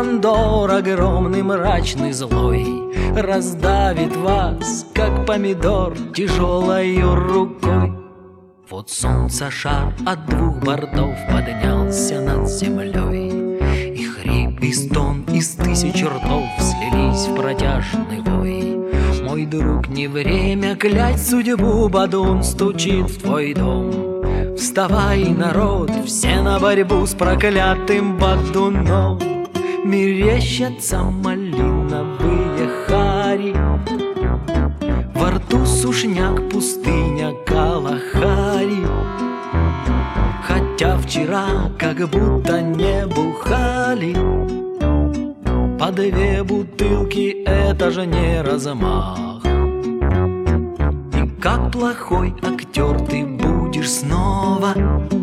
командор огромный, мрачный, злой раздавит вас, как помидор, тяжелою рукой. Вот солнце шар от двух бортов поднялся над землей, и хрип и стон из тысяч ртов слились в протяжный вой. Мой друг, не время клять судьбу, бадун стучит в твой дом. Вставай, народ, все на борьбу с проклятым бадуном. Мерещатся малиновые хари, во рту сушняк, пустыня Калахари. Хотя вчера как будто не бухали, по 2 бутылки это же не размах. И как плохой актер ты будешь снова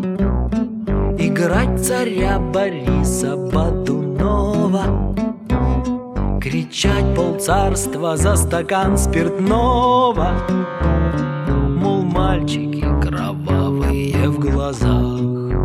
играть царя Бориса Бодунова, кричать полцарства за стакан спиртного, мол, мальчики кровавые в глазах.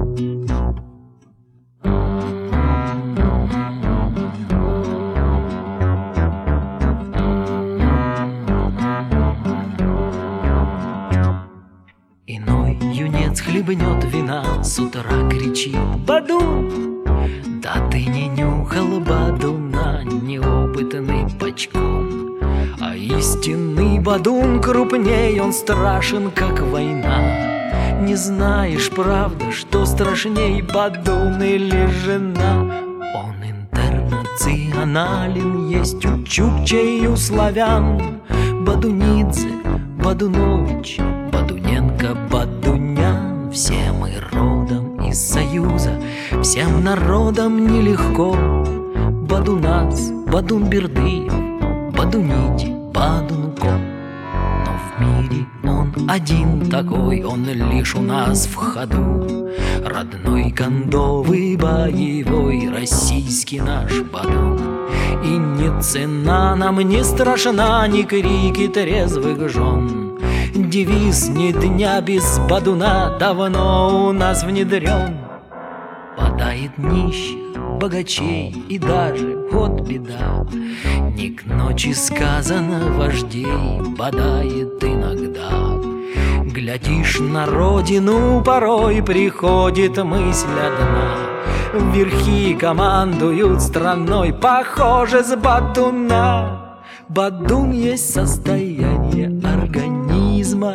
Иной юнец хлебнет вина, с утра кричит: «Бадун!» Да ты не нюхал бадуна, неопытный бочком. А истинный бадун крупней, он страшен, как война. Не знаешь, правда, что страшней, бадун или жена? Он интернационален, есть у чукчей и у славян. Бадунидзе, Бадунович, Бадуненко, Бадунян. Все мы родом из Союза, всем народам нелегко. Бадунас, Бадун-Бердыев, Бадунити, Бадунко. Но в мире он один такой, он лишь у нас в ходу. Родной кондовый, боевой, российский наш бадун. И ни цена нам не страшна, ни крики трезвых жен. Девиз «Ни дня без бадуна» давно у нас внедрен. Бодает нищих, богачей и даже, вот беда, не к ночи сказано, вождей бодает иногда. Глядишь на родину, порой приходит мысль одна: верхи командуют страной, похоже, с бадуна. Бадун есть состояние организма,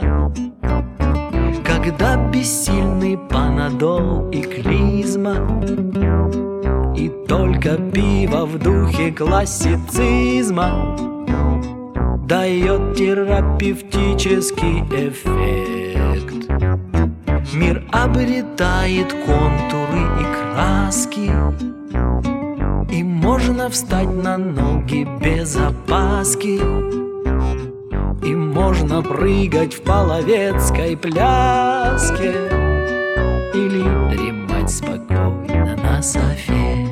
когда бессильны панадол и клизма. И только пиво в духе классицизма дает терапевтический эффект. Мир обретает контуры и краски, и можно встать на ноги без опаски, и можно прыгать в половецкой пляске или дремать спокойно на софе.